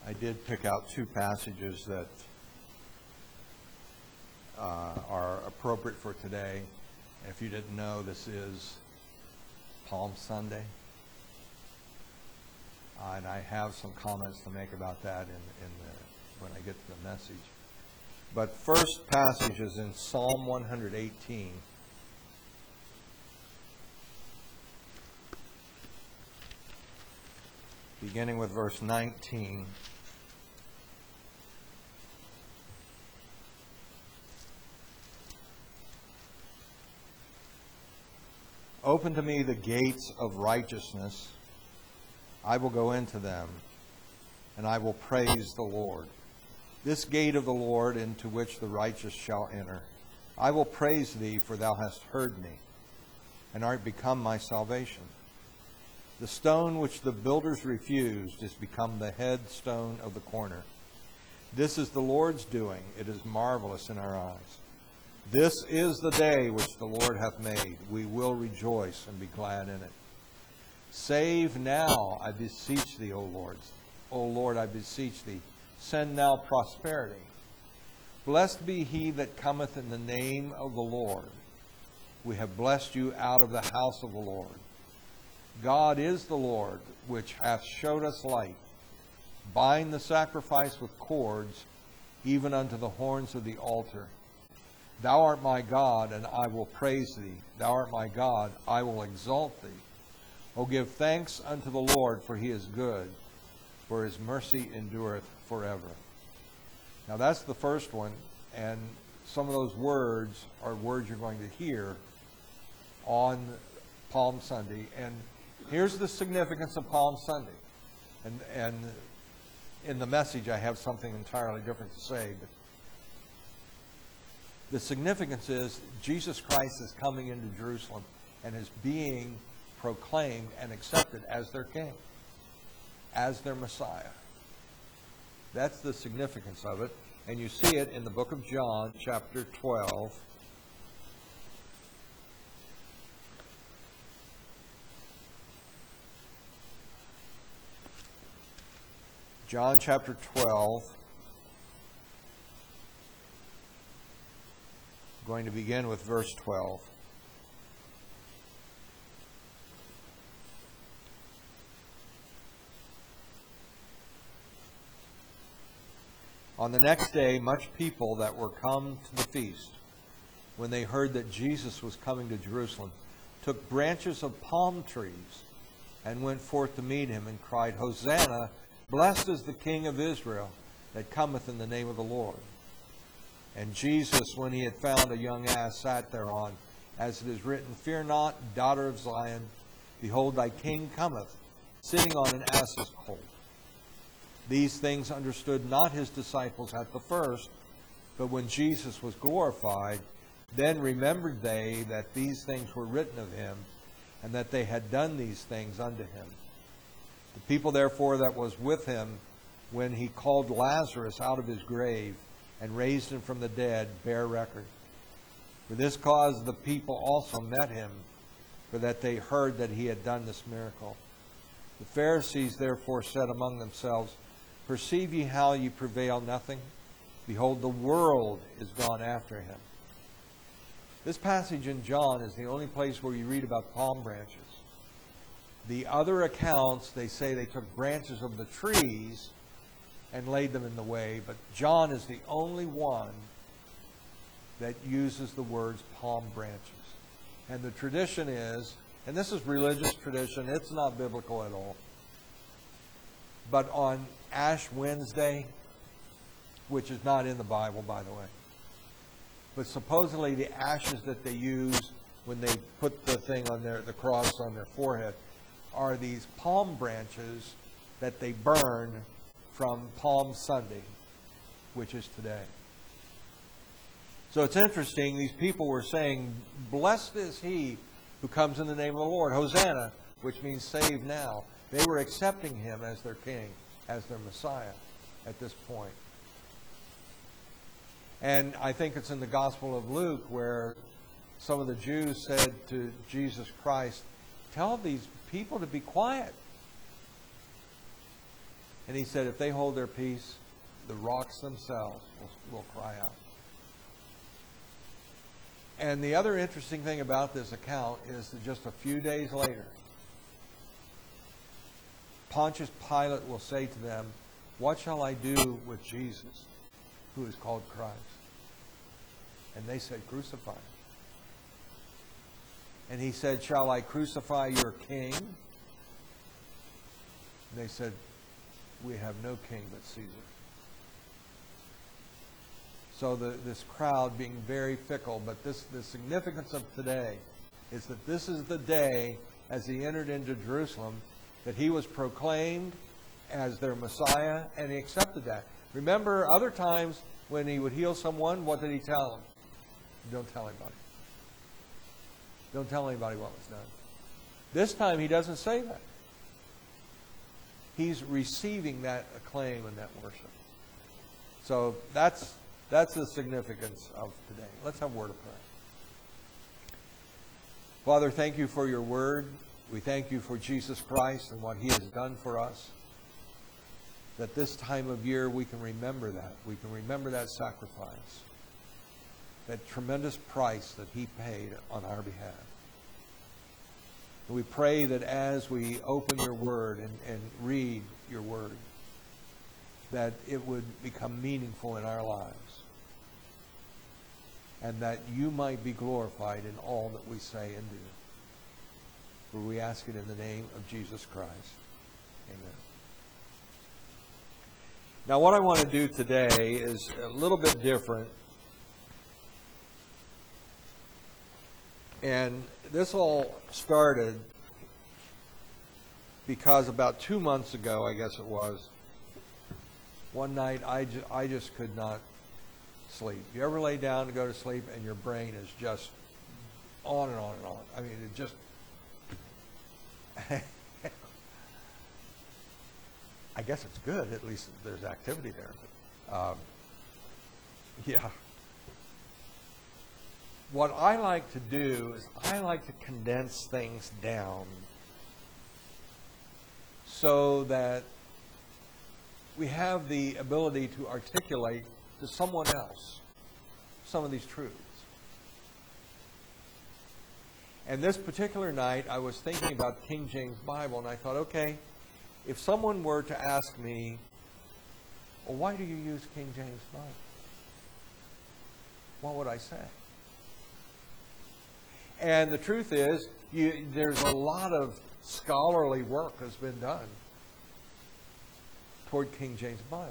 I did pick out two passages that are appropriate for today. If you didn't know, this is Palm Sunday. And I have some comments to make about that when I get to the message. But first passage is in Psalm 118. Beginning with verse 19. Open to me the gates of righteousness. I will go into them, and I will praise the Lord. This gate of the Lord into which the righteous shall enter. I will praise thee, for thou hast heard me, and art become my salvation. The stone which the builders refused is become the headstone of the corner. This is the Lord's doing. It is marvelous in our eyes. This is the day which the Lord hath made. We will rejoice and be glad in it. Save now, I beseech thee, O Lord. O Lord, I beseech thee. Send now prosperity. Blessed be he that cometh in the name of the Lord. We have blessed you out of the house of the Lord. God is the Lord, which hath showed us light. Bind the sacrifice with cords, even unto the horns of the altar. Thou art my God, and I will praise thee. Thou art my God, I will exalt thee. O give thanks unto the Lord, for he is good, for his mercy endureth forever. Now that's the first one, and some of those words are words you're going to hear on Palm Sunday. And here's the significance of Palm Sunday. And in the message I have something entirely different to say. But the significance is Jesus Christ is coming into Jerusalem and is being proclaimed and accepted as their king, as their Messiah. That's the significance of it. And you see it in the book of John, chapter 12. John chapter 12. I'm going to begin with verse 12. On the next day, much people that were come to the feast, when they heard that Jesus was coming to Jerusalem, took branches of palm trees and went forth to meet him and cried, Hosanna! Blessed is the King of Israel that cometh in the name of the Lord. And Jesus, when he had found a young ass, sat thereon, as it is written, Fear not, daughter of Zion, behold, thy King cometh, sitting on an ass's colt. These things understood not his disciples at the first, but when Jesus was glorified, then remembered they that these things were written of him, and that they had done these things unto him. The people therefore that was with him, when he called Lazarus out of his grave, and raised him from the dead, bear record. For this cause the people also met him, for that they heard that he had done this miracle. The Pharisees therefore said among themselves, Perceive ye how ye prevail nothing? Behold, the world is gone after him. This passage in John is the only place where you read about palm branches. The other accounts, they say they took branches of the trees and laid them in the way, but John is the only one that uses the words palm branches. And the tradition is, and this is religious tradition, it's not biblical at all, but on Ash Wednesday, which is not in the Bible, by the way, but supposedly the ashes that they use when they put the thing on the cross on their forehead, are these palm branches that they burn from Palm Sunday, which is today. So it's interesting, these people were saying, Blessed is he who comes in the name of the Lord, Hosanna, which means save now. They were accepting him as their king, as their Messiah at this point. And I think it's in the Gospel of Luke where some of the Jews said to Jesus Christ, Tell these people to be quiet. And he said, if they hold their peace, the rocks themselves will cry out. And the other interesting thing about this account is that just a few days later, Pontius Pilate will say to them, what shall I do with Jesus, who is called Christ? And they said, crucify him. And he said, shall I crucify your king? And they said, we have no king but Caesar. So this crowd being very fickle, but the significance of today is that this is the day, as he entered into Jerusalem, that he was proclaimed as their Messiah, and he accepted that. Remember, other times when he would heal someone, what did he tell them? Don't tell anybody. Don't tell anybody what was done. This time he doesn't say that. He's receiving that acclaim and that worship. So that's the significance of today. Let's have a word of prayer. Father, thank you for your word. We thank you for Jesus Christ and what he has done for us. That this time of year we can remember that. We can remember that sacrifice. That tremendous price that he paid on our behalf. And we pray that as we open your word and read your word, that it would become meaningful in our lives. And that you might be glorified in all that we say and do. For we ask it in the name of Jesus Christ. Amen. Now what I want to do today is a little bit different. And this all started because about 2 months ago, I guess it was, one night I just could not sleep. You ever lay down to go to sleep and your brain is just on and on and on? I mean, it just... I guess it's good, at least there's activity there. But, yeah. What I like to do is I like to condense things down so that we have the ability to articulate to someone else some of these truths. And this particular night, I was thinking about King James Bible, and I thought, okay, if someone were to ask me, well, why do you use King James Bible? What would I say? And the truth is, there's a lot of scholarly work that's been done toward King James Bible.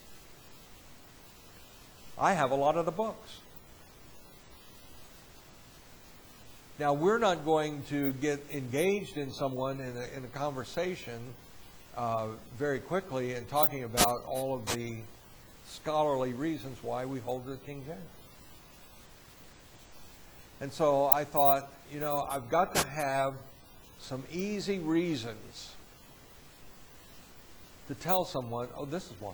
I have a lot of the books. Now, we're not going to get engaged in someone in a conversation very quickly and talking about all of the scholarly reasons why we hold the King James. And so I thought, I've got to have some easy reasons to tell someone, oh, this is why.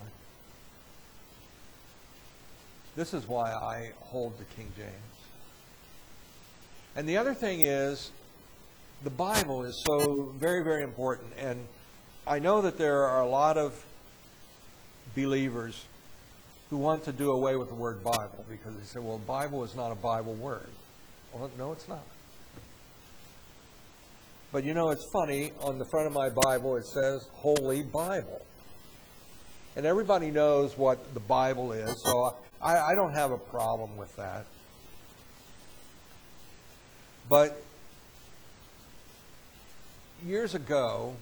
This is why I hold the King James. And the other thing is, the Bible is so very, very important. And I know that there are a lot of believers who want to do away with the word Bible because they say, well, Bible is not a Bible word. Well, no, it's not. But it's funny, on the front of my Bible it says Holy Bible. And everybody knows what the Bible is, so I don't have a problem with that. But years ago,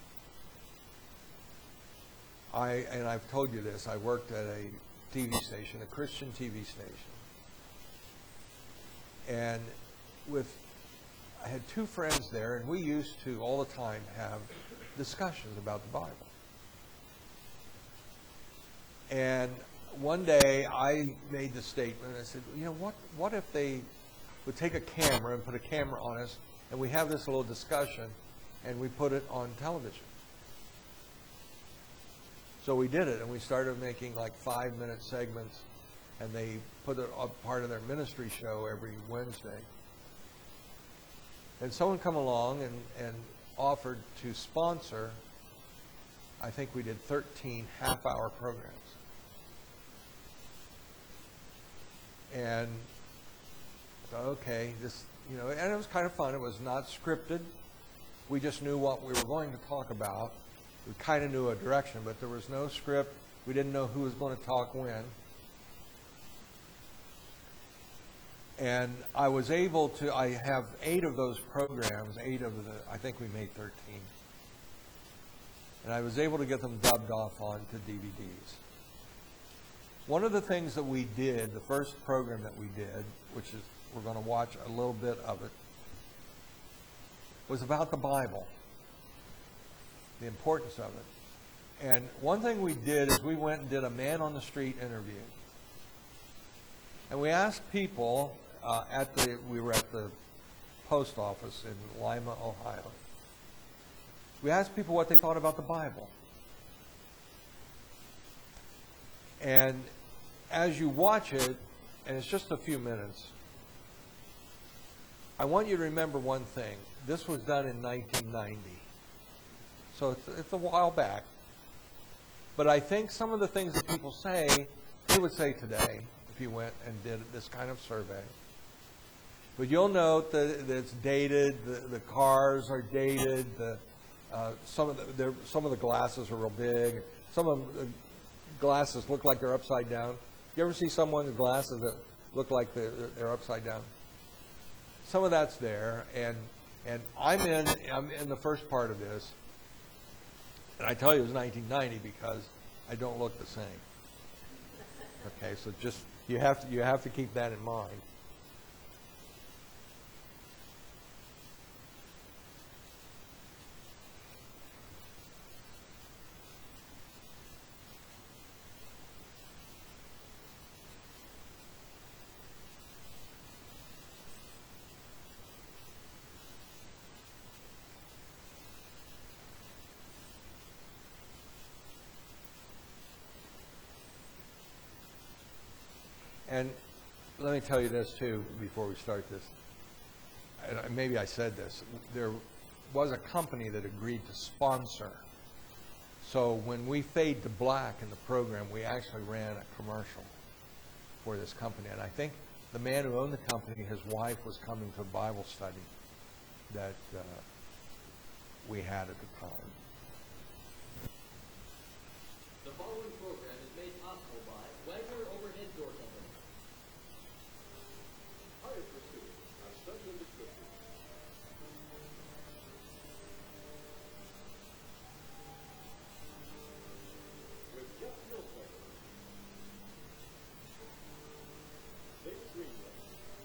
I've told you this, I worked at a TV station, a Christian TV station. And I had two friends there, and we used to all the time have discussions about the Bible. And one day I made the statement, I said, what if they would take a camera and put a camera on us, and we have this little discussion, and we put it on television. So we did it, and we started making like 5-minute segments, and they put it up part of their ministry show every Wednesday. And someone come along and offered to sponsor I think we did 13 half-hour programs. And okay, this, and it was kind of fun. It was not scripted. We just knew what we were going to talk about. We kind of knew a direction, but there was no script. We didn't know who was going to talk when. And I was able to, I have 8 of those programs, I think we made 13. And I was able to get them dubbed off onto DVDs. One of the things that we did, the first program that we did, which is, we're going to watch a little bit of it, was about the Bible, the importance of it. And one thing we did is we went and did a man-on-the-street interview. And we asked people, we were at the post office in Lima, Ohio. We asked people what they thought about the Bible. And as you watch it, and it's just a few minutes, I want you to remember one thing. This was done in 1990. So it's a while back. But I think some of the things that people say, they would say today if you went and did this kind of survey. But you'll note that it's dated, the cars are dated, some of the glasses are real big. Some of the glasses look like they're upside down. You ever see someone with glasses that look like they're upside down? Some of that's there, and I'm in the first part of this, and I tell you it was 1990 because I don't look the same. Okay, so just you have to keep that in mind. And let me tell you this, too, before we start this. And maybe I said this. There was a company that agreed to sponsor. So when we fade to black in the program, we actually ran a commercial for this company. And I think the man who owned the company, his wife was coming to a Bible study that we had at the time. The following program is made possible by Wagner Overhead Door Company. Hired for students on study and description. With Jeff Milford. Big Greenway.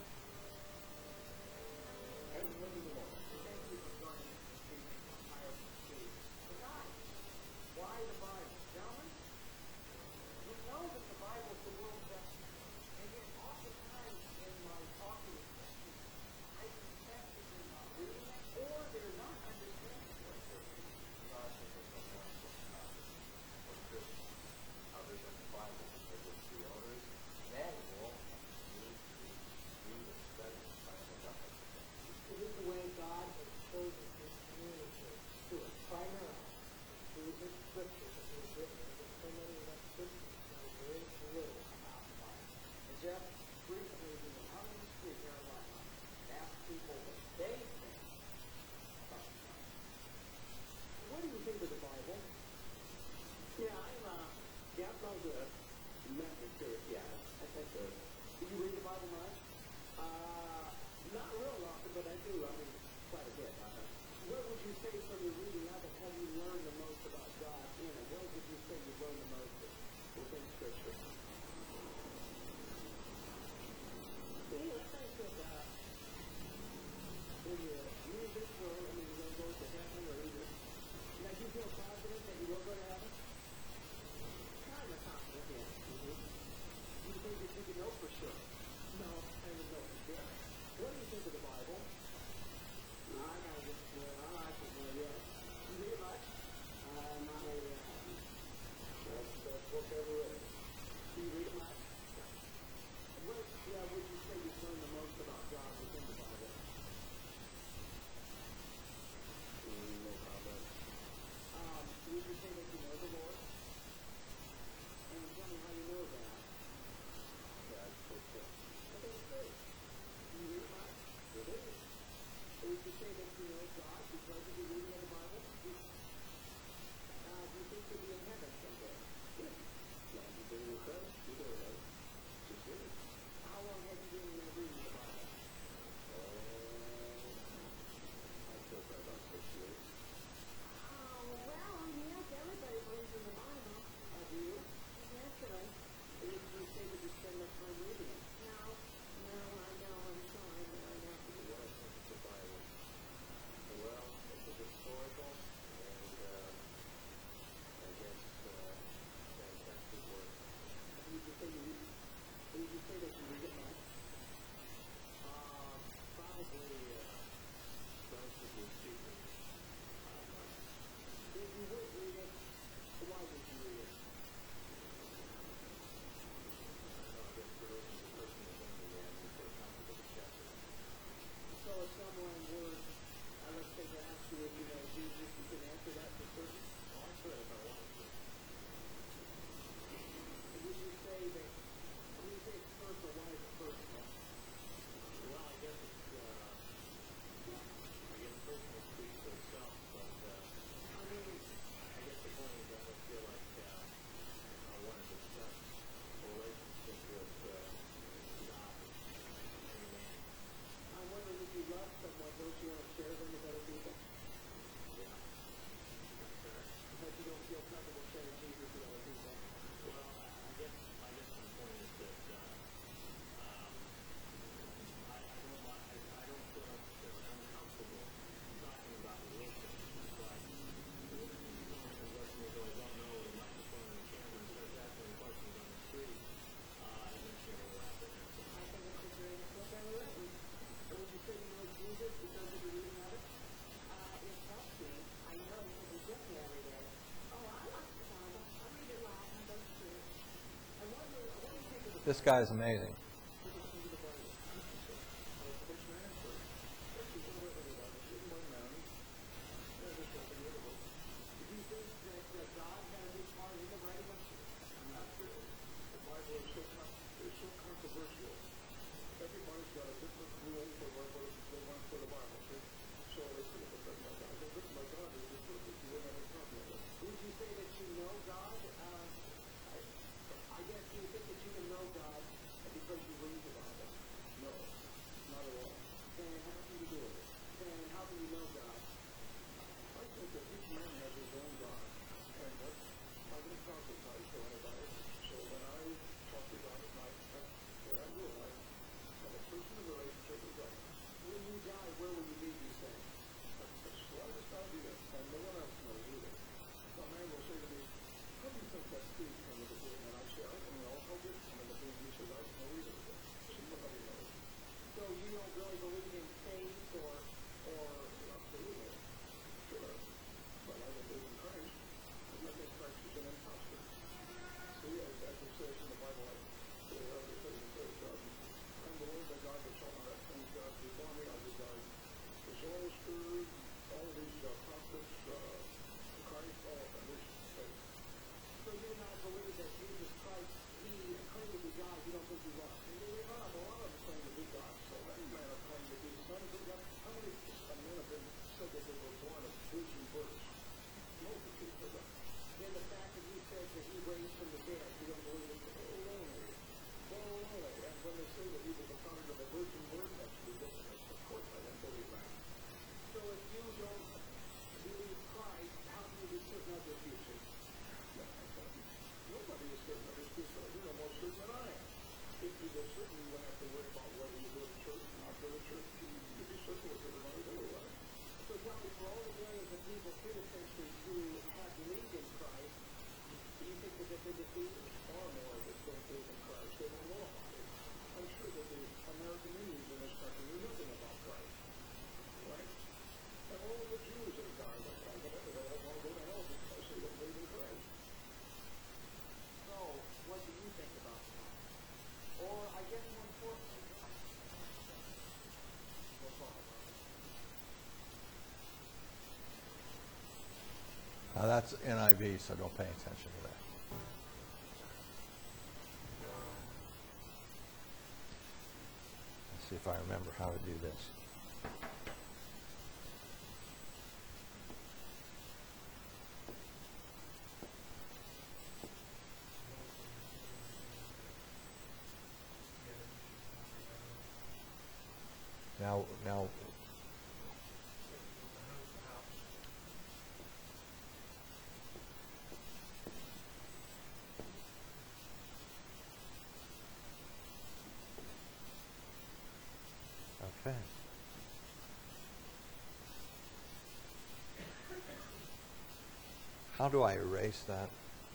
And Wendy DeMar. Thank you for joining us this evening on Hired for Students. Tonight, why the Bible? Gentlemen, we know that the Bible is the world's best. And yet, oftentimes in my talking with Christians, I suspect that they're not reading it or they're not understanding what they're reading. I think there's no more important topic for Christians other than the Bible, because it's the owner's manual. You need to read and study and find out about it. It is the way God has chosen His community to it, primarily through His scriptures that He has written. Because so many of us Christians know very little about the Bible. And Jeff, recently we went out on the street here in Lima and asked people what they think about the Bible. What do you think of the Bible? Yeah, I'm not a method church, yeah. I think so. Do you read the Bible much? Not real often, but I do. I mean, quite a bit. What would you say from your reading of it, have you learned the most about God in it? What would you say you've learned the most within Scripture? Well, I think that when you leave this world, I mean, you're going to go to heaven or either. Now, do you feel confident that you will go to heaven? Kind of confident, yeah. Do you think that you can know for sure? No, I don't know for sure. What do you think of the Bible? I like it well, yeah. You read it much? Not really. Best book ever written. Do you read it much? What would you say you've learned the most about God within the Bible? No comment. Would you say that you know This guy is amazing. Now that's NIV, so don't pay attention to that. Let's see if I remember how to do this. Now, okay. How do I erase that?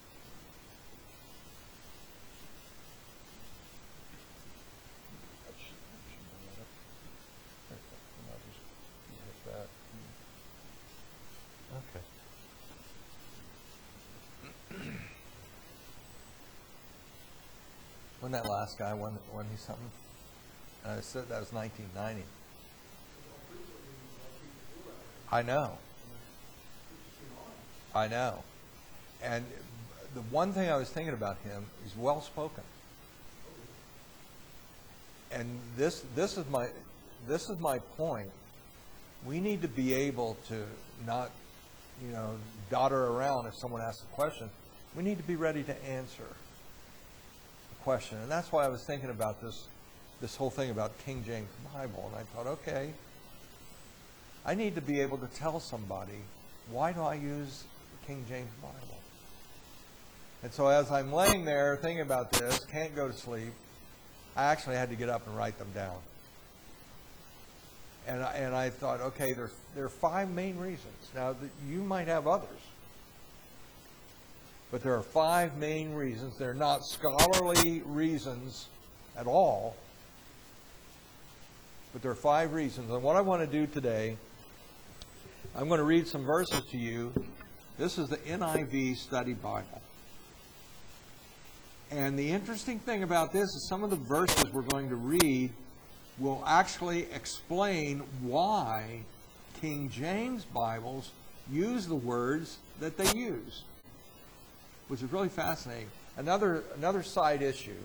Okay. Wasn't that last guy, wasn't he something? I said that was 1990. I know. I know. And the one thing I was thinking about him, he's well spoken. And this is my point. We need to be able to not, dodder around if someone asks a question. We need to be ready to answer the question. And that's why I was thinking about this whole thing about King James Bible. And I thought, okay, I need to be able to tell somebody, why do I use the King James Bible? And so as I'm laying there thinking about this, can't go to sleep, I actually had to get up and write them down. And I thought, okay, there are 5 main reasons. Now, you might have others. But there are 5 main reasons. They're not scholarly reasons at all. But there are 5 reasons. And what I want to do today, I'm going to read some verses to you. This is the NIV Study Bible. And the interesting thing about this is some of the verses we're going to read will actually explain why King James Bibles use the words that they use, which is really fascinating. Another side issue.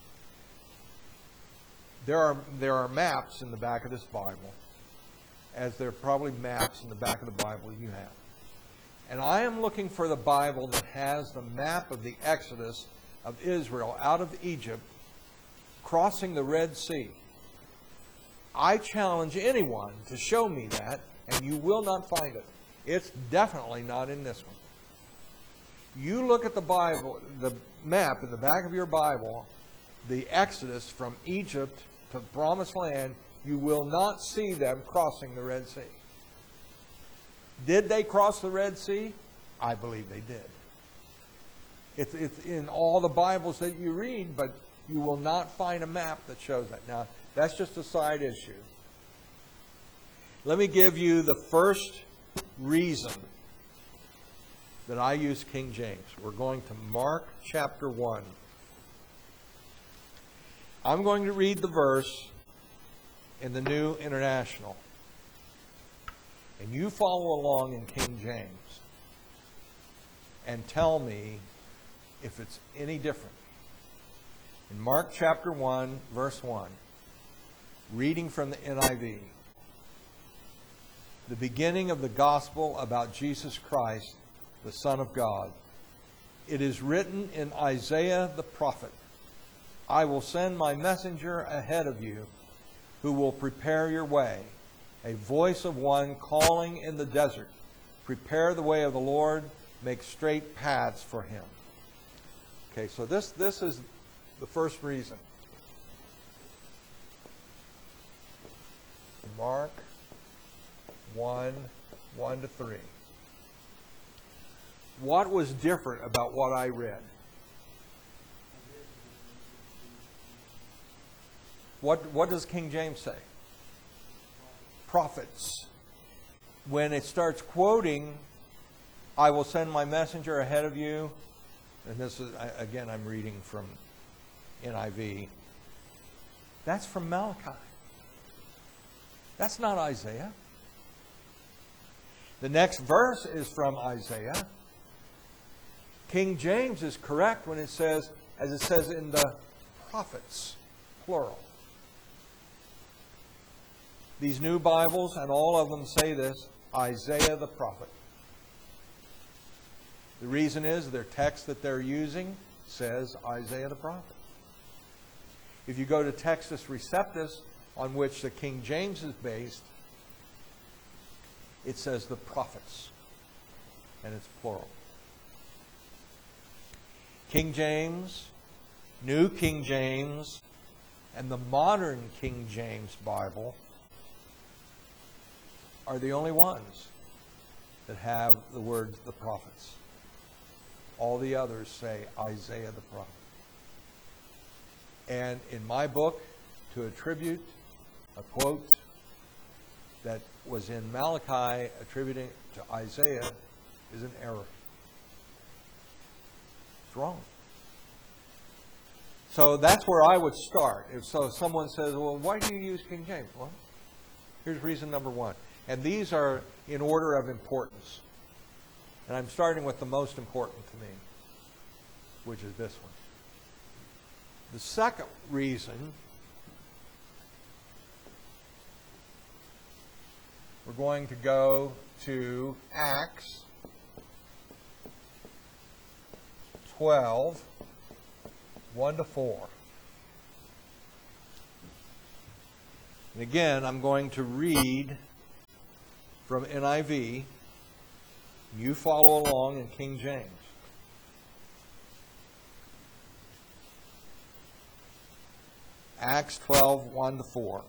There are maps in the back of this Bible, as there are probably maps in the back of the Bible you have. And I am looking for the Bible that has the map of the Exodus of Israel out of Egypt, crossing the Red Sea. I challenge anyone to show me that, and you will not find it. It's definitely not in this one. You look at the Bible, the map in the back of your Bible, the Exodus from Egypt to the Promised Land, you will not see them crossing the Red Sea. Did they cross the Red Sea? I believe they did. It's in all the Bibles that you read, but you will not find a map that shows that. Now, that's just a side issue. Let me give you the first reason that I use King James. We're going to Mark chapter 1. I'm going to read the verse in the New International. And you follow along in King James and tell me if it's any different. In Mark chapter 1, verse 1, reading from the NIV, the beginning of the gospel about Jesus Christ, the Son of God. It is written in Isaiah the prophet, I will send my messenger ahead of you, who will prepare your way, a voice of one calling in the desert, prepare the way of the Lord, make straight paths for him. Okay, so this is the first reason. Mark 1:1-3. What was different about what I read? What does King James say? Prophets. When it starts quoting, I will send my messenger ahead of you, and this is, again, I'm reading from NIV. That's from Malachi. That's not Isaiah. The next verse is from Isaiah. King James is correct when it says, as it says in the prophets, plural. These new Bibles, and all of them say this, Isaiah the prophet. The reason is their text that they're using says Isaiah the prophet. If you go to Textus Receptus, on which the King James is based, it says the prophets, and it's plural. King James, New King James, and the modern King James Bible are the only ones that have the word the prophets. All the others say Isaiah the prophet. And in my book, to attribute a quote that was in Malachi attributing to Isaiah is an error. It's wrong. So that's where I would start. If someone says, well, why do you use King James? Well, here's reason number one. And these are in order of importance. And I'm starting with the most important to me, which is this one. The second reason, we're going to go to Acts 12, 1-4. And again, I'm going to read from NIV. You follow along in King James. Acts 12, 1-4.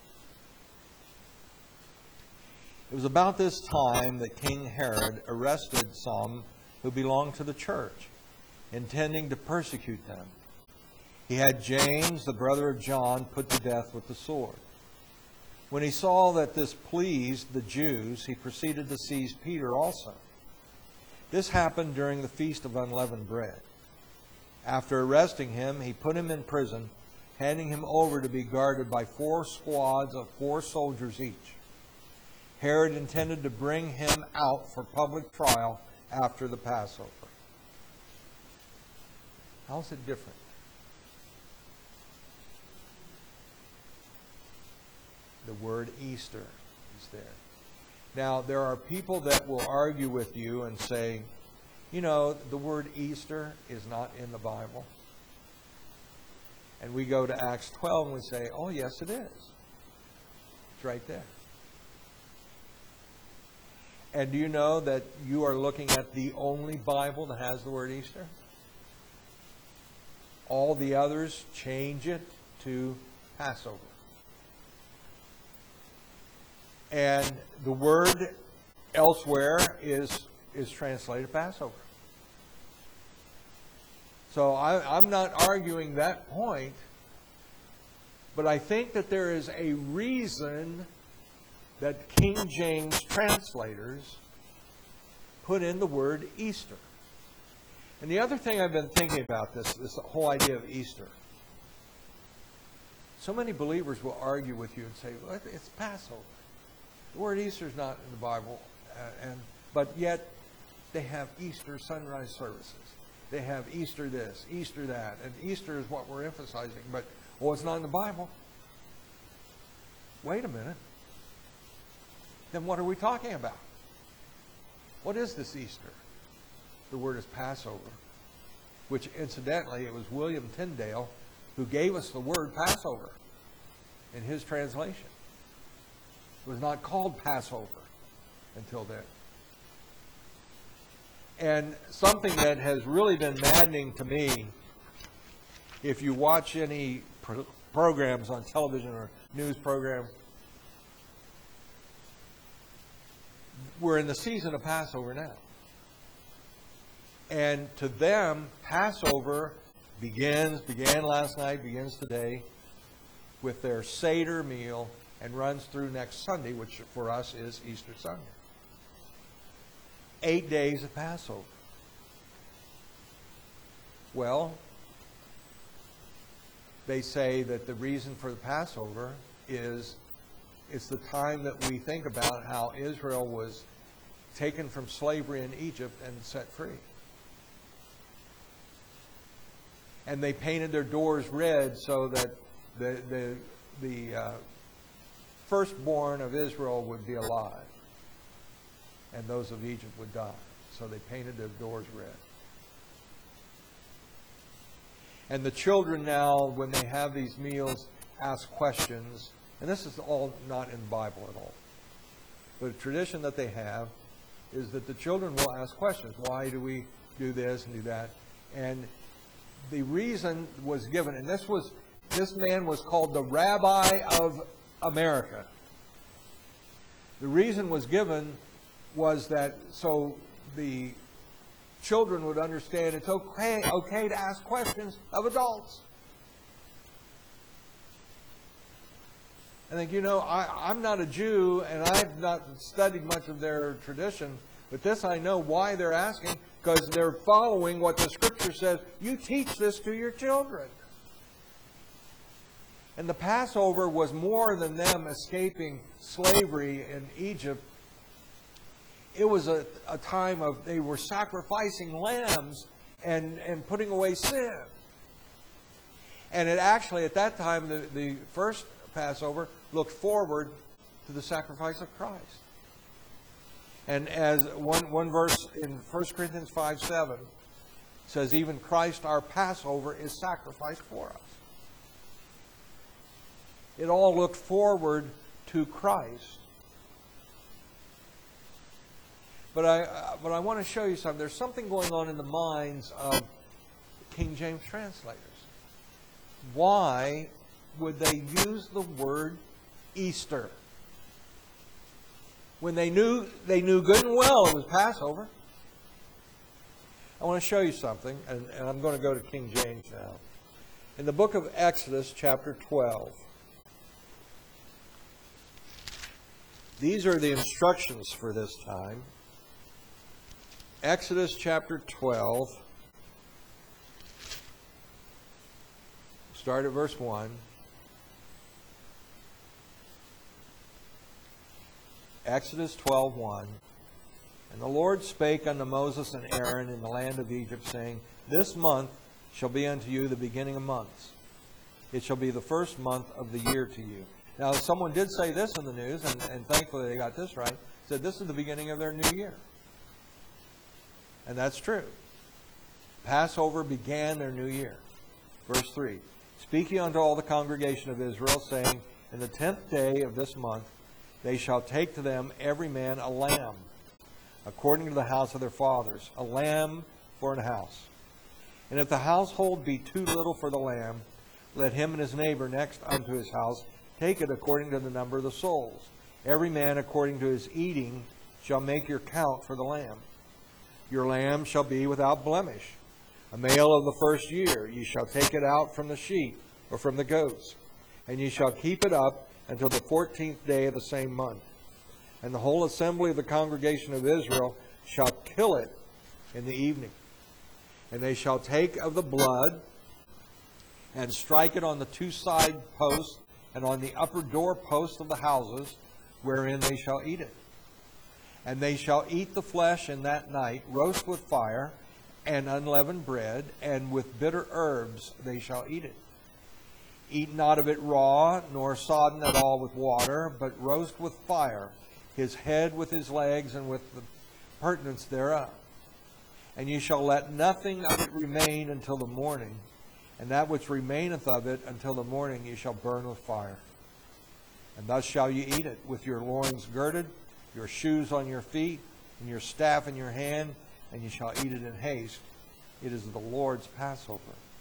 It was about this time that King Herod arrested some who belonged to the church, intending to persecute them. He had James, the brother of John, put to death with the sword. When he saw that this pleased the Jews, he proceeded to seize Peter also. This happened during the Feast of Unleavened Bread. After arresting him, he put him in prison, handing him over to be guarded by 4 squads of 4 soldiers each. Herod intended to bring him out for public trial after the Passover. How is it different? The word Easter is there. Now, there are people that will argue with you and say, you know, the word Easter is not in the Bible. And we go to Acts 12 and we say, oh, yes, it is. It's right there. And do you know that you are looking at the only Bible that has the word Easter? All the others change it to Passover. And the word elsewhere is translated Passover. So I'm not arguing that point, but I think that there is a reason that King James translators put in the word Easter. And the other thing I've been thinking about this whole idea of Easter. So many believers will argue with you and say, well, it's Passover. The word Easter is not in the Bible, but yet they have Easter sunrise services. They have Easter this, Easter that, and Easter is what we're emphasizing, but, well, it's not in the Bible. Wait a minute. Then what are we talking about? What is this Easter? The word is Passover, which incidentally, it was William Tyndale who gave us the word Passover in his translation. It was not called Passover until then. And something that has really been maddening to me, if you watch any programs on television or news programs, we're in the season of Passover now. And to them, Passover began last night, begins today, with their Seder meal and runs through next Sunday, which for us is Easter Sunday. 8 days of Passover. Well, they say that the reason for the Passover is it's the time that we think about how Israel was taken from slavery in Egypt and set free. And they painted their doors red so that the firstborn of Israel would be alive, and those of Egypt would die. So they painted their doors red. And the children now, when they have these meals, ask questions. And this is all not in the Bible at all. But a tradition that they have is that the children will ask questions. Why do we do this and do that? And the reason was given, and this man was called the Rabbi of America. The reason was given was that so the children would understand it's okay to ask questions of adults. I think, I'm not a Jew, and I've not studied much of their tradition, but this I know why they're asking, because they're following what the Scripture says. You teach this to your children. And the Passover was more than them escaping slavery in Egypt. It was a time of, they were sacrificing lambs and putting away sin. And it actually, at that time, the first Passover looked forward to the sacrifice of Christ. And as one verse in 1 Corinthians 5:7 says, even Christ our Passover is sacrificed for us. It all looked forward to Christ. But I want to show you something. There's something going on in the minds of King James translators. Why would they use the word Easter when they knew good and well it was Passover? I want to show you something, and I'm going to go to King James now. In the book of Exodus, chapter 12, these are the instructions for this time. Exodus chapter 12. start at verse 1. Exodus 12:1. And the Lord spake unto Moses and Aaron in the land of Egypt, saying, This month shall be unto you the beginning of months. It shall be the first month of the year to you. Now, someone did say this in the news, and thankfully they got this right, said this is the beginning of their new year. And that's true. Passover began their new year. Verse 3. Speak ye unto all the congregation of Israel, saying, In the 10th day of this month they shall take to them every man a lamb, according to the house of their fathers, a lamb for an house. And if the household be too little for the lamb, let him and his neighbor next unto his house take it according to the number of the souls. Every man according to his eating shall make your count for the lamb. Your lamb shall be without blemish, a male of the first year. Ye shall take it out from the sheep or from the goats, and ye shall keep it up until the 14th day of the same month. And the whole assembly of the congregation of Israel shall kill it in the evening. And they shall take of the blood and strike it on the two side posts and on the upper door posts of the houses, wherein they shall eat it. And they shall eat the flesh in that night, roast with fire, and unleavened bread, and with bitter herbs they shall eat it. Eat not of it raw, nor sodden at all with water, but roast with fire, his head with his legs, and with the purtenance thereof. And ye shall let nothing of it remain until the morning, and that which remaineth of it until the morning ye shall burn with fire. And thus shall ye eat it, with your loins girded, your shoes on your feet, and your staff in your hand, and ye shall eat it in haste. It is the Lord's Passover.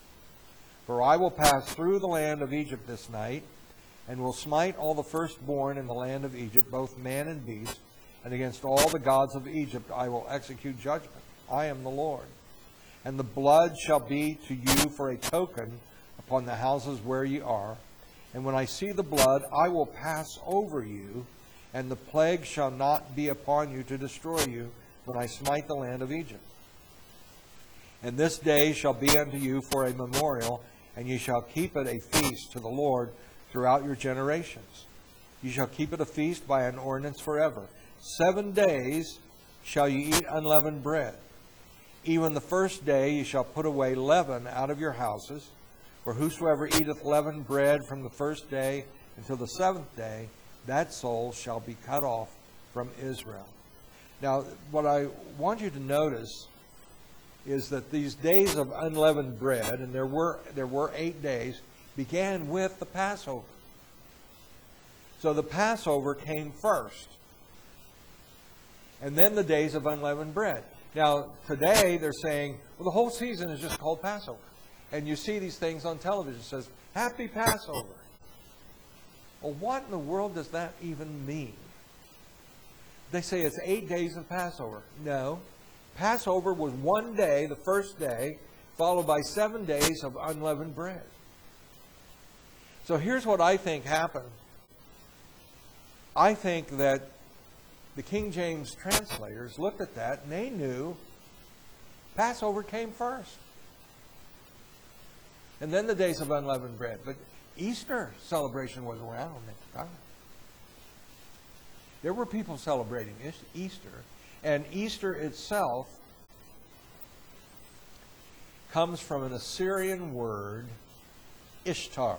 For I will pass through the land of Egypt this night, and will smite all the firstborn in the land of Egypt, both man and beast, and against all the gods of Egypt I will execute judgment. I am the Lord. And the blood shall be to you for a token upon the houses where ye are. And when I see the blood, I will pass over you, and the plague shall not be upon you to destroy you when I smite the land of Egypt. And this day shall be unto you for a memorial, and ye shall keep it a feast to the Lord throughout your generations. Ye shall keep it a feast by an ordinance forever. 7 days shall ye eat unleavened bread. Even the first day ye shall put away leaven out of your houses. For whosoever eateth leavened bread from the first day until the 7th day, that soul shall be cut off from Israel. Now, what I want you to notice is that these days of unleavened bread, and there were 8 days, began with the Passover. So the Passover came first. And then the days of unleavened bread. Now, today they're saying, well, the whole season is just called Passover. And you see these things on television. It says, Happy Passover. Well, what in the world does that even mean? They say it's 8 days of Passover. No. Passover was 1 day, the first day, followed by 7 days of unleavened bread. So here's what I think happened. I think that the King James translators looked at that and they knew Passover came first. And then the days of unleavened bread. But Easter celebration was around at the time. There were people celebrating Easter. And Easter itself comes from an Assyrian word, Ishtar.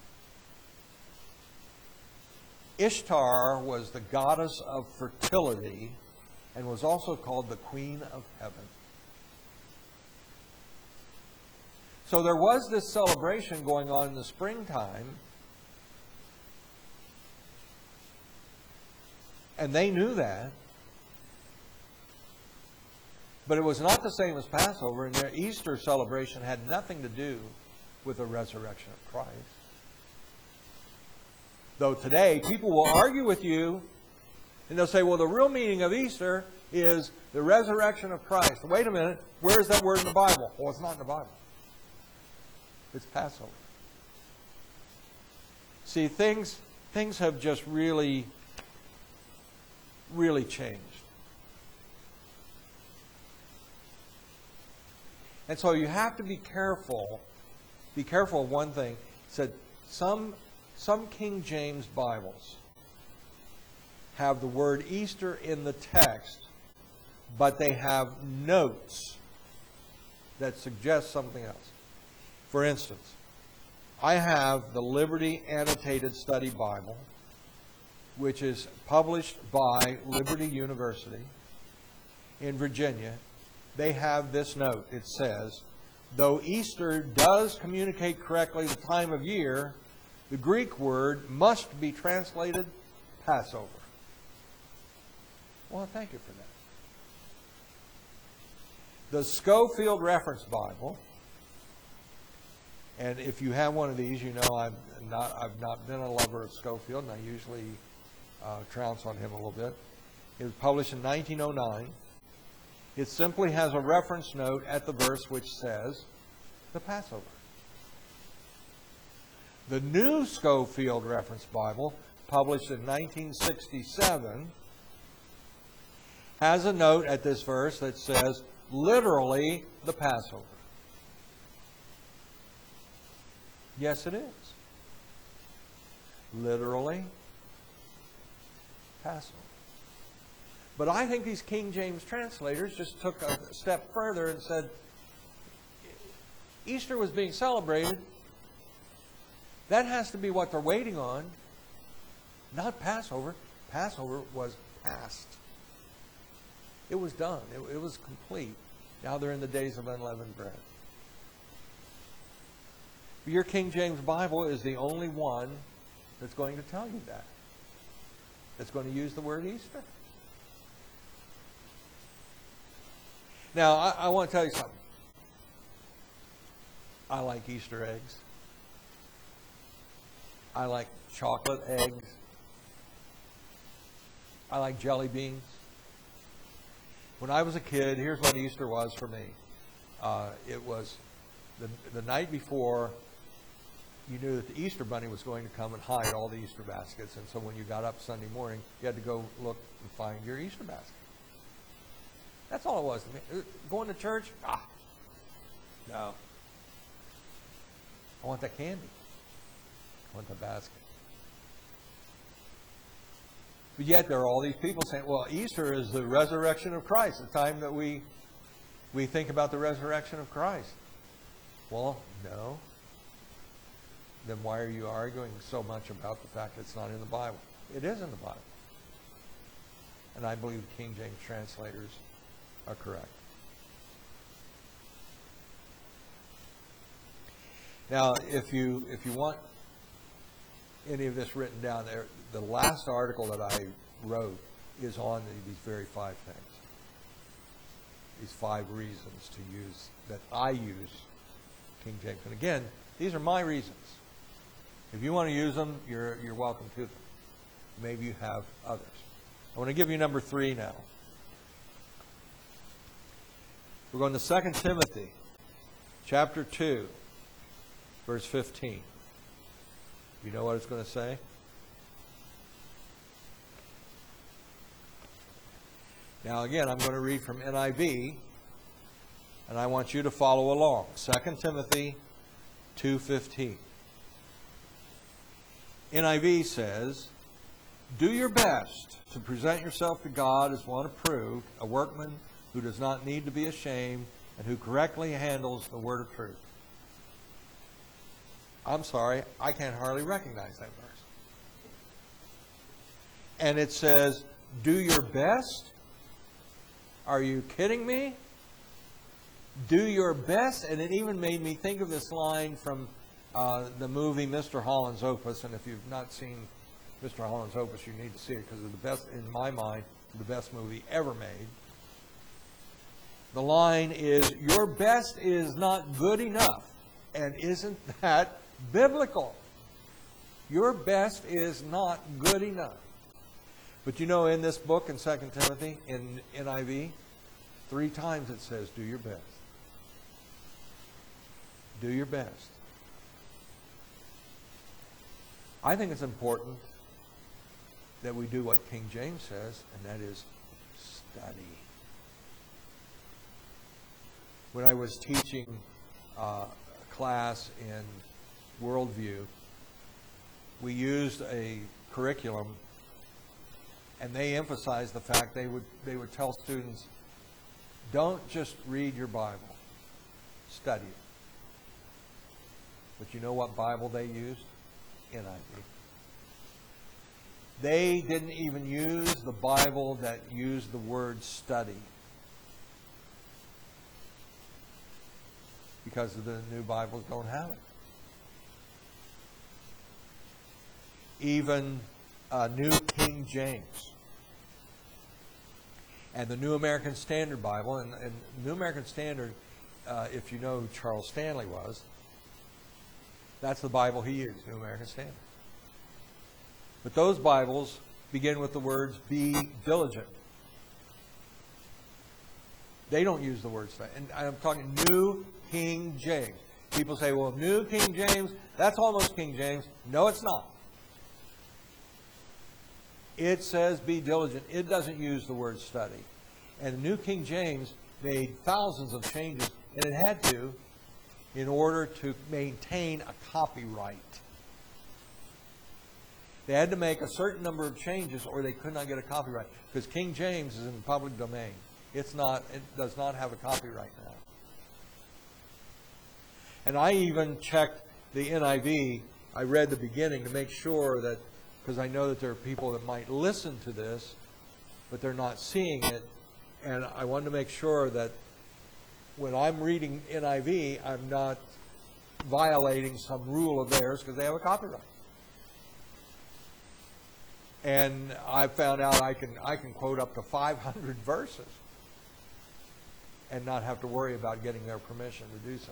Ishtar was the goddess of fertility and was also called the Queen of Heaven. So there was this celebration going on in the springtime, and they knew that. But it was not the same as Passover, and their Easter celebration had nothing to do with the resurrection of Christ. Though today, people will argue with you, and they'll say, well, the real meaning of Easter is the resurrection of Christ. Wait a minute, where is that word in the Bible? Well, it's not in the Bible. It's Passover. See, things have just really, really changed. And so you have to be careful. Be careful of one thing. said some King James Bibles have the word Easter in the text, but they have notes that suggest something else. For instance, I have the Liberty Annotated Study Bible, which is published by Liberty University in Virginia. They have this note. It says, though Easter does communicate correctly the time of year, the Greek word must be translated Passover. Well, thank you for that. The Scofield Reference Bible, and if you have one of these, you know I've not been a lover of Scofield, and I usually trounce on him a little bit. It was published in 1909. It simply has a reference note at the verse which says the Passover. The New Scofield Reference Bible, published in 1967, has a note at this verse that says literally the Passover. Yes, it is. Literally Passover. But I think these King James translators just took a step further and said Easter was being celebrated. That has to be what they're waiting on, not Passover. Passover was past. It was done. It was complete. Now they're in the days of unleavened bread. Your King James Bible is the only one that's going to tell you that. That's going to use the word Easter. Now, I want to tell you something. I like Easter eggs. I like chocolate eggs. I like jelly beans. When I was a kid, here's what Easter was for me. It was the night before. You knew that the Easter Bunny was going to come and hide all the Easter baskets. And so when you got up Sunday morning, you had to go look and find your Easter basket. That's all it was to me. Going to church? No. I want that candy. I want the basket. But yet there are all these people saying, well, Easter is the resurrection of Christ, the time that we think about the resurrection of Christ. Well, no. Then why are you arguing so much about the fact that it's not in the Bible? It is in the Bible. And I believe the King James translators are correct. Now, if you want any of this written down there, the last article that I wrote is on these very 5 things. These 5 reasons to use, that I use King James. And again, these are my reasons. If you want to use them, you're welcome to them. Maybe you have others. I want to give you number 3 now. We're going to 2 Timothy chapter 2, verse 15. You know what it's going to say? Now again, I'm going to read from NIV, and I want you to follow along. 2 Timothy 2:15. NIV says, do your best to present yourself to God as one approved, a workman who does not need to be ashamed, and who correctly handles the word of truth. I'm sorry, I can't hardly recognize that verse. And it says, do your best? Are you kidding me? Do your best? And it even made me think of this line from the movie Mr. Holland's Opus. And if you've not seen Mr. Holland's Opus, you need to see it because it's the best, in my mind, the best movie ever made. The line is, your best is not good enough. And isn't that biblical? Your best is not good enough. But you know, in this book in 2 Timothy, in NIV, 3 times it says, do your best. Do your best. I think it's important that we do what King James says, and that is study. When I was teaching a class in worldview, we used a curriculum, and they emphasized the fact they would tell students, don't just read your Bible, study it. But you know what Bible they used? NIV. They didn't even use the Bible that used the word study, because the new Bibles don't have it. Even New King James and the New American Standard Bible, and New American Standard, if you know who Charles Stanley was, that's the Bible he used, New American Standard. But those Bibles begin with the words, be diligent. They don't use the word study. And I'm talking New King James. People say, well, New King James, that's almost King James. No, it's not. It says be diligent. It doesn't use the word study. And the New King James made thousands of changes, and it had to, in order to maintain a copyright. They had to make a certain number of changes or they could not get a copyright. Because King James is in the public domain. It does not have a copyright now. And I even checked the NIV. I read the beginning to make sure that, because I know that there are people that might listen to this, but they're not seeing it. And I wanted to make sure that when I'm reading NIV, I'm not violating some rule of theirs because they have a copyright. And I found out I can quote up to 500 verses and not have to worry about getting their permission to do so.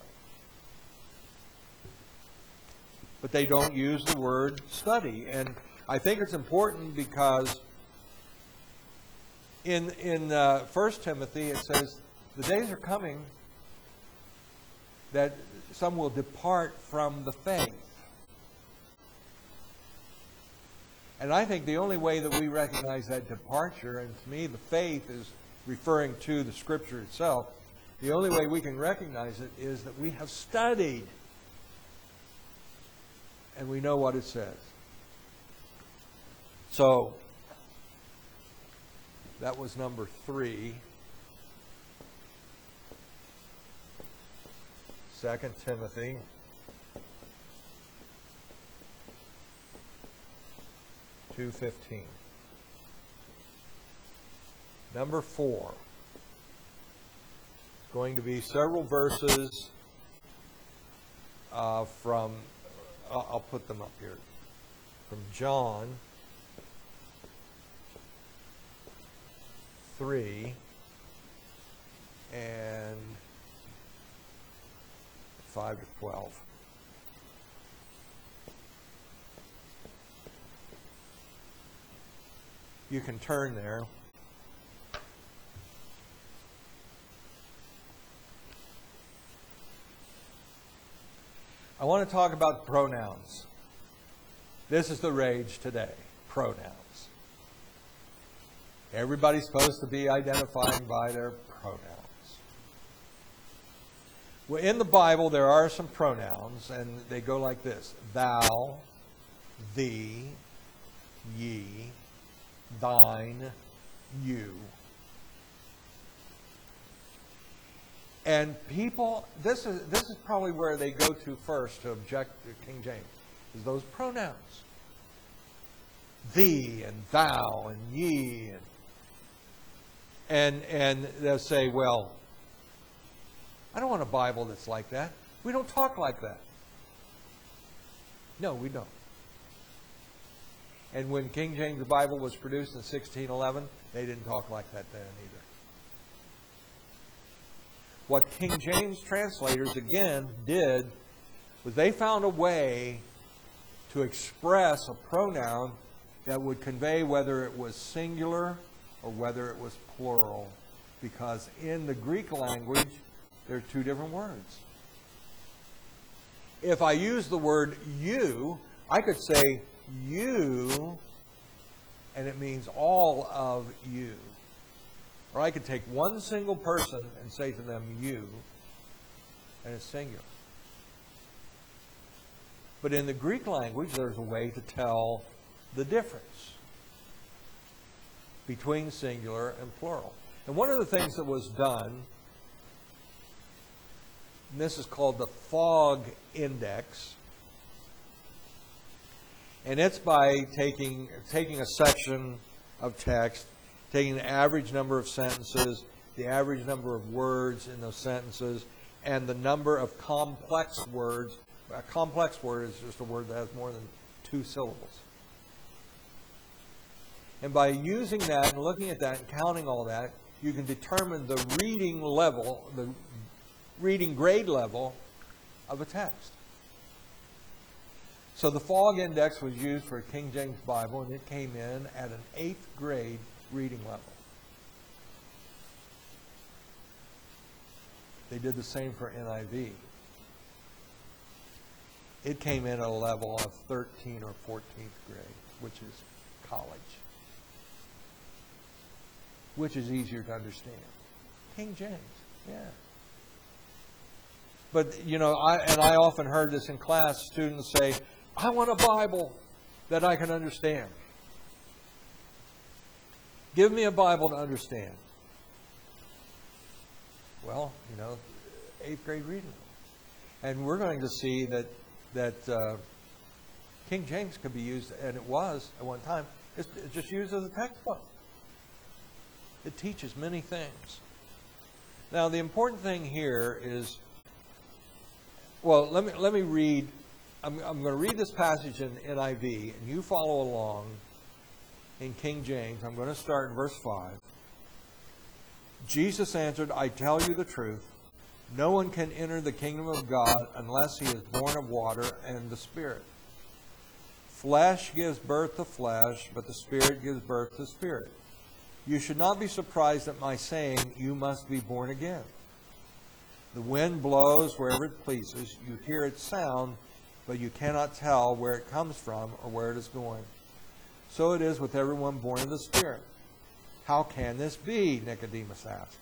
But they don't use the word study. And I think it's important because in 1 Timothy it says, the days are coming that some will depart from the faith. And I think the only way that we recognize that departure, and to me the faith is referring to the Scripture itself, the only way we can recognize it is that we have studied and we know what it says. So, that was number 3. 2 Timothy. (2:15). Number 4. It's going to be several verses from, I'll put them up here, from John 3 and 5 to 12. You can turn there. I want to talk about pronouns. This is the rage today, pronouns. Everybody's supposed to be identifying by their pronouns. Well, in the Bible, there are some pronouns, and they go like this: thou, thee, ye, thine, you. And people, this is probably where they go to first to object to King James, is those pronouns. Thee and thou and ye, and they'll say, well, I don't want a Bible that's like that. We don't talk like that. No, we don't. And when King James Bible was produced in 1611, they didn't talk like that then either. What King James translators, again, did was they found a way to express a pronoun that would convey whether it was singular or whether it was plural. Because in the Greek language, there are two different words. If I use the word you, I could say you, and it means all of you. Or I could take one single person and say to them, you, and it's singular. But in the Greek language, there's a way to tell the difference between singular and plural. And one of the things that was done, and this is called the Fogg Index, and it's by taking a section of text, taking the average number of sentences, the average number of words in those sentences, and the number of complex words. A complex word is just a word that has more than 2 syllables. And by using that and looking at that and counting all that, you can determine the reading level, the reading grade level of a text. So the Fogg Index was used for a King James Bible, and it came in at an 8th grade reading level. They did the same for NIV. It came in at a level of 13th or 14th grade, which is college, which is easier to understand. King James, yeah. But, you know, I often heard this in class, students say, I want a Bible that I can understand. Give me a Bible to understand. Well, you know, 8th grade reading. And we're going to see that King James could be used, and it was at one time, it's just used as a textbook. It teaches many things. Now, the important thing here is, well, let me read. I'm going to read this passage in NIV, and you follow along in King James. I'm going to start in verse 5. Jesus answered, I tell you the truth. No one can enter the kingdom of God unless he is born of water and the Spirit. Flesh gives birth to flesh, but the Spirit gives birth to spirit. You should not be surprised at my saying, you must be born again. The wind blows wherever it pleases. You hear its sound, but you cannot tell where it comes from or where it is going. So it is with everyone born of the Spirit. How can this be? Nicodemus asked.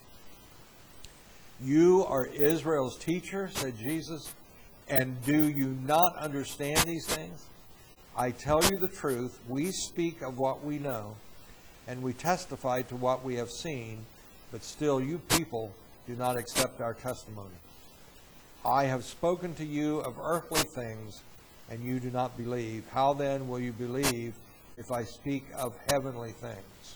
You are Israel's teacher, said Jesus, and do you not understand these things? I tell you the truth, we speak of what we know, and we testify to what we have seen, but still you people do not accept our testimony. I have spoken to you of earthly things, and you do not believe. How then will you believe if I speak of heavenly things?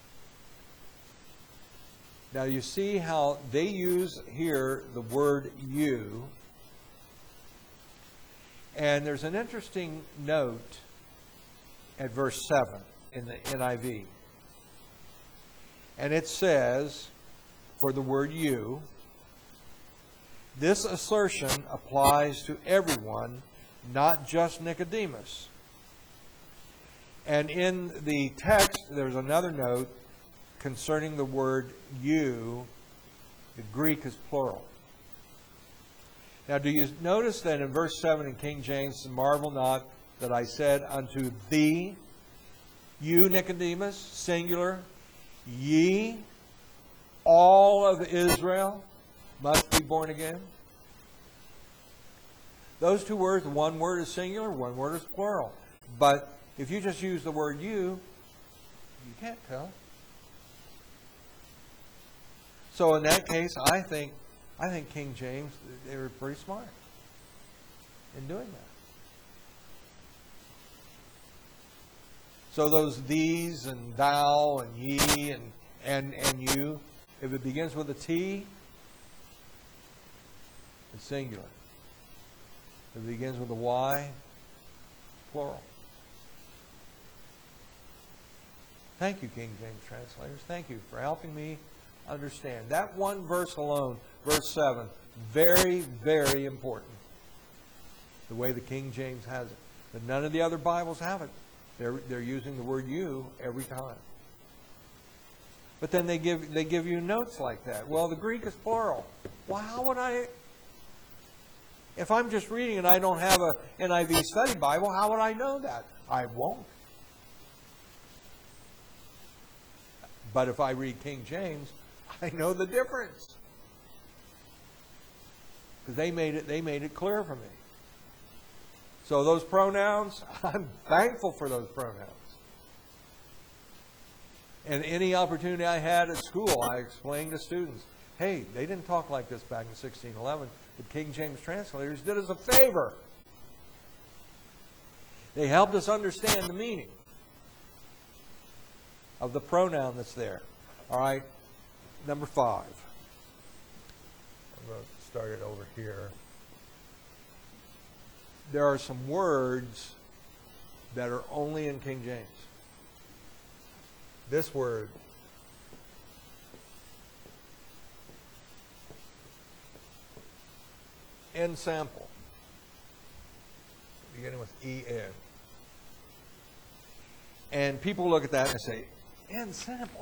Now you see how they use here the word you. And there's an interesting note at verse 7 in the NIV. And it says, for the word you, this assertion applies to everyone, not just Nicodemus. And in the text, there's another note concerning the word you. The Greek is plural. Now, do you notice that in verse 7 in King James, marvel not that I said unto thee, you Nicodemus, singular, ye, all of Israel, must be born again? Those two words, one word is singular, one word is plural. But if you just use the word you can't tell. So in that case, I think King James, they were pretty smart in doing that. So those these and thou and ye and you, if it begins with a T, it's singular. If it begins with a Y, plural. Thank you, King James translators. Thank you for helping me understand. That one verse alone, verse 7, very, very important. The way the King James has it. But none of the other Bibles have it. They're using the word you every time. But then they give you notes like that. Well, the Greek is plural. Well, how would I... If I'm just reading and I don't have a NIV study Bible, how would I know that? I won't. But if I read King James, I know the difference. Because they made it clear for me. So those pronouns, I'm thankful for those pronouns. And any opportunity I had at school, I explained to students, hey, they didn't talk like this back in 1611. The King James translators did us a favor. They helped us understand the meaning of the pronoun that's there. All right, number 5. I'm going to start it over here. There are some words that are only in King James. This word, ensample, beginning with E-N. And people look at that and say, ensample?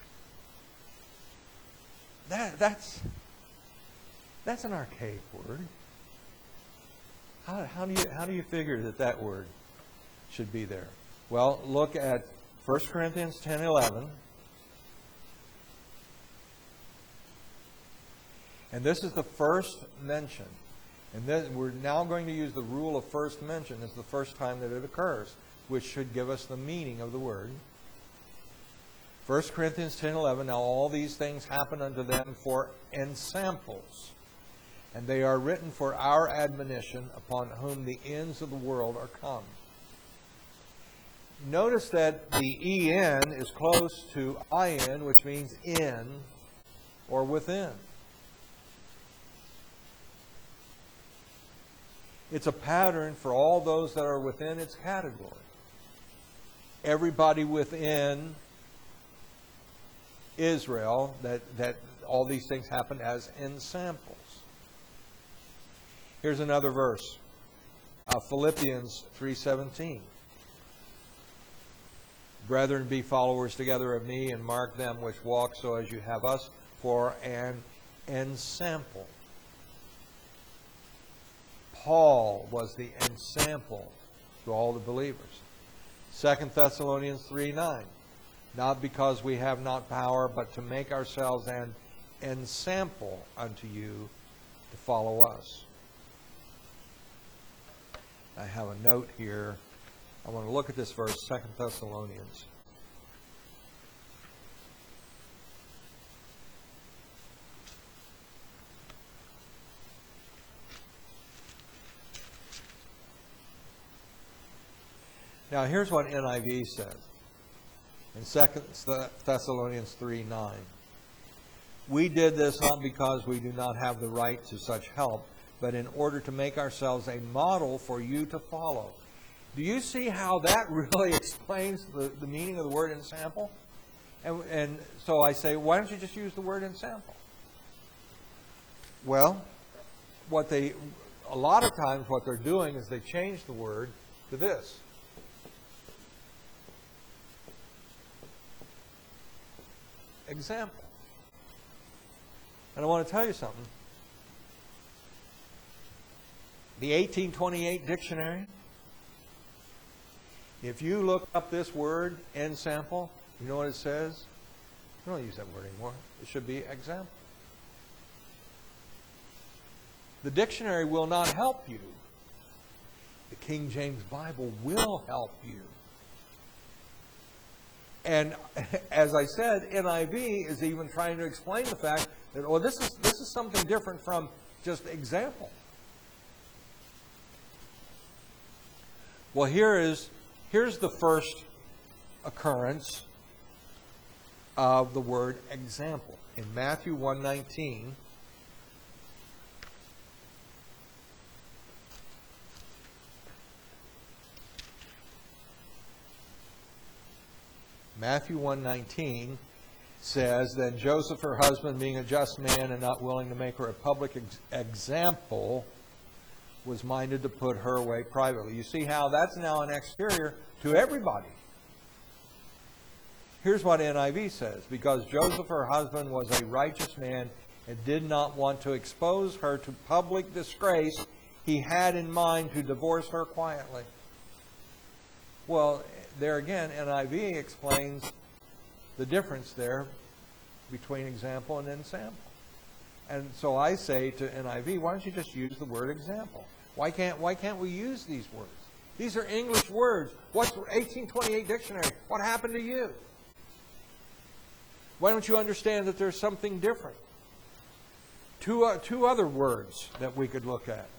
That's an archaic word. How do you figure that word should be there? Well, look at 1 Corinthians 10:11. And this is the first mention. And then we're now going to use the rule of first mention as the first time that it occurs, which should give us the meaning of the word. 1 Corinthians 10:11, now all these things happen unto them for ensamples, and they are written for our admonition, upon whom the ends of the world are come. Notice that the en is close to in, which means in or within. It's a pattern for all those that are within its category. Everybody within Israel, that all these things happen as ensamples. Here's another verse, Philippians 3:17. Brethren, be followers together of me, and mark them which walk so as you have us for an ensample. Paul was the ensample to all the believers. 2 Thessalonians 3:9. Not because we have not power, but to make ourselves an ensample unto you to follow us. I have a note here. I want to look at this verse, 2 Thessalonians. Now here's what NIV says in 2 Thessalonians 3:9. We did this not because we do not have the right to such help, but in order to make ourselves a model for you to follow. Do you see how that really explains the meaning of the word ensample? And so I say, why don't you just use the word ensample? Well, a lot of times what they're doing is they change the word to this. Example. And I want to tell you something. The 1828 dictionary, if you look up this word, ensample, you know what it says? We don't use that word anymore. It should be example. The dictionary will not help you. The King James Bible will help you. And as I said, NIV is even trying to explain the fact that, oh, this is something different from just example. Well, here's the first occurrence of the word example. In Matthew 1:19, Matthew 1:19 says, Then Joseph, her husband, being a just man and not willing to make her a public example, was minded to put her away privately. You see how that's now an exterior to everybody. Here's what NIV says. Because Joseph, her husband, was a righteous man and did not want to expose her to public disgrace, he had in mind to divorce her quietly. Well, there again, NIV explains the difference there between example and ensample. And so I say to NIV, why don't you just use the word example? Why can't we use these words? These are English words. What's 1828 dictionary? What happened to you? Why don't you understand that there's something different? Two other words that we could look at.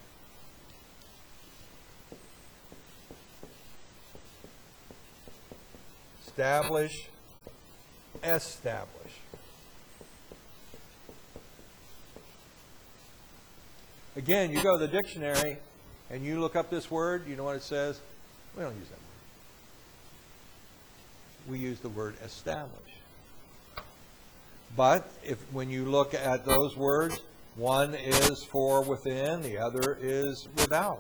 Establish, establish. Again, you go to the dictionary and you look up this word, you know what it says? We don't use that word. We use the word establish. But when you look at those words, one is for within, the other is without.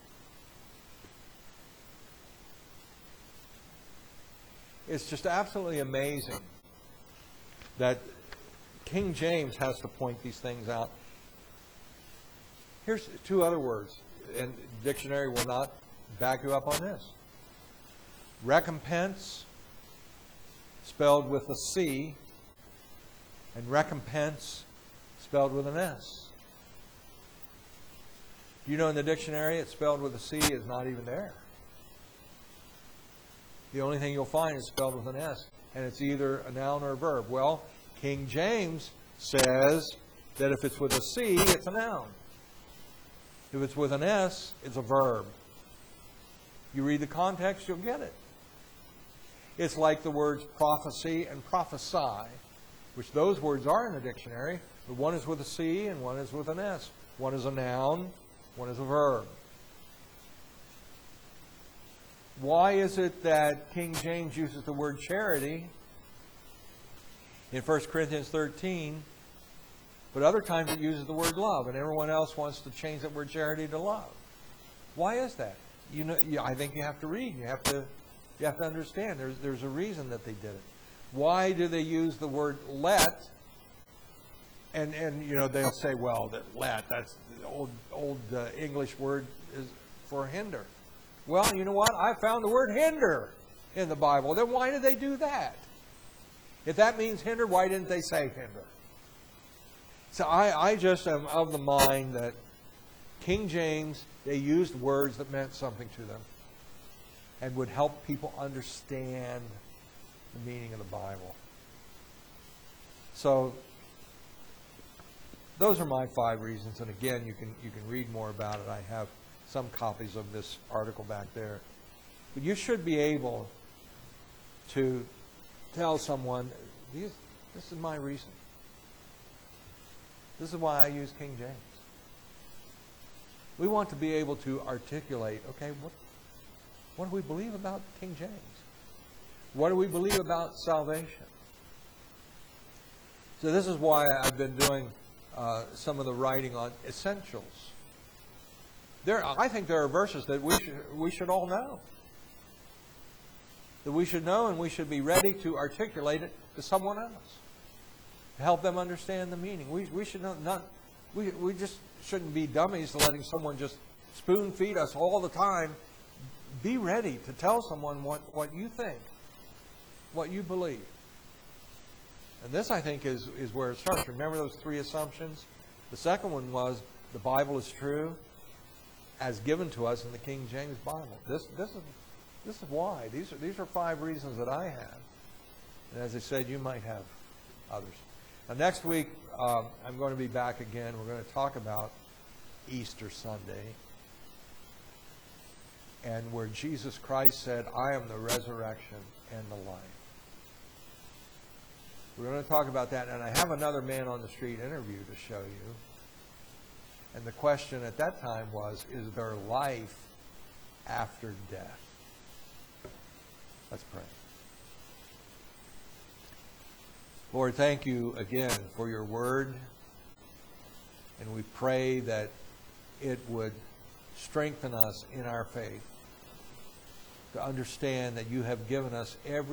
It's just absolutely amazing that King James has to point these things out. Here's two other words, and the dictionary will not back you up on this. Recompense, spelled with a C, and recompense, spelled with an S. You know in the dictionary it's spelled with a C is not even there. The only thing you'll find is spelled with an S, and it's either a noun or a verb. Well, King James says that if it's with a C, it's a noun. If it's with an S, it's a verb. You read the context, you'll get it. It's like the words prophecy and prophesy, which those words are in the dictionary, but one is with a C and one is with an S. One is a noun, one is a verb. Why is it that King James uses the word charity in 1 Corinthians 13, but other times it uses the word love, and everyone else wants to change that word charity to love? Why is that? You know, I think you have to read. You have to understand. There's a reason that they did it. Why do they use the word let? And you know, they'll say, well, that let, that's the old English word is for hinder. Well, you know what? I found the word hinder in the Bible. Then why did they do that? If that means hinder, why didn't they say hinder? So I just am of the mind that King James, they used words that meant something to them and would help people understand the meaning of the Bible. So those are my 5 reasons. And again, you can read more about it. I have some copies of this article back there. But you should be able to tell someone, this is my reason. This is why I use King James. We want to be able to articulate, okay, what do we believe about King James? What do we believe about salvation? So this is why I've been doing some of the writing on essentials. I think there are verses that we should all know. That we should know, and we should be ready to articulate it to someone else. To help them understand the meaning. We should we just shouldn't be dummies to letting someone just spoon feed us all the time. Be ready to tell someone what you think, what you believe. And this, I think, is where it starts. Remember those 3 assumptions? The second one was the Bible is true as given to us in the King James Bible. This is why. These are 5 reasons that I have. And as I said, you might have others. Now, next week, I'm going to be back again. We're going to talk about Easter Sunday, and where Jesus Christ said, I am the resurrection and the life. We're going to talk about that, and I have another Man on the Street interview to show you. And the question at that time was, is there life after death? Let's pray. Lord, thank you again for your word. And we pray that it would strengthen us in our faith to understand that you have given us every